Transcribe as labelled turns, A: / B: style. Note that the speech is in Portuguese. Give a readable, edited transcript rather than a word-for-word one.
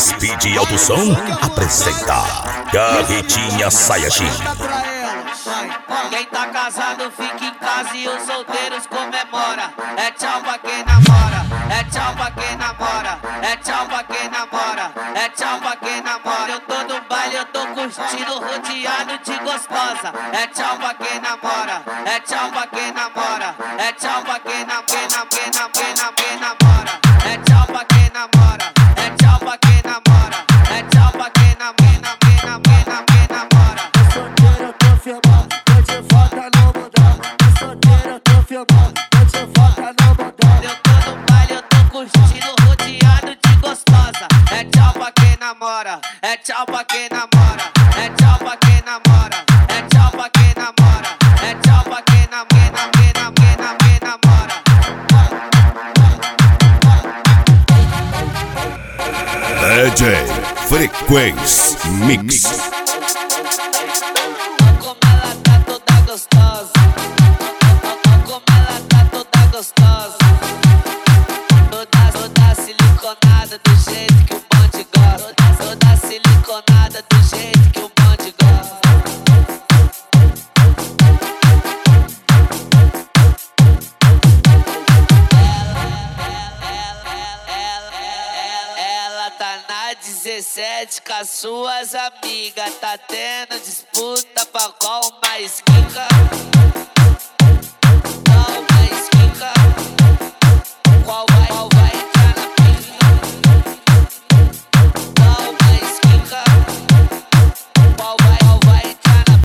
A: Speed Alto Som apresenta Carretinha Sayajin.
B: Quem tá casado fica em casa e os solteiros comemora. É tchau pra quem namora, é tchau pra quem namora, é tchau pra quem namora, é tchau pra quem namora. Eu tô no baile, eu tô curtindo, rodeado de gostosa. É tchau pra quem namora, é tchau pra quem namora, é tchau pra quem namora. É tchau pra quem namora, é tchau pra quem namora, é tchau pra quem namora.
C: Solteiro eu tô filmando, tô de volta no mundão. Solteiro eu tô filmando, tô de volta no mundão.
B: Eu tô no baile, eu tô curtindo, rodeado de gostosa. É tchau pra quem namora, é tchau pra quem namora, é tchau pra quem namora, é tchau pra quem namora, é tchau pra quem namora.
A: DJ Frequência Mix.
B: Como ela tá toda gostosa, como ela tá toda gostosa, toda siliconada do jeito que o bonde gosta, toda siliconada do jeito que o bonde gosta. Ela tá na 17 com as suas amigas, tá tendo disputa pra qual mais quica.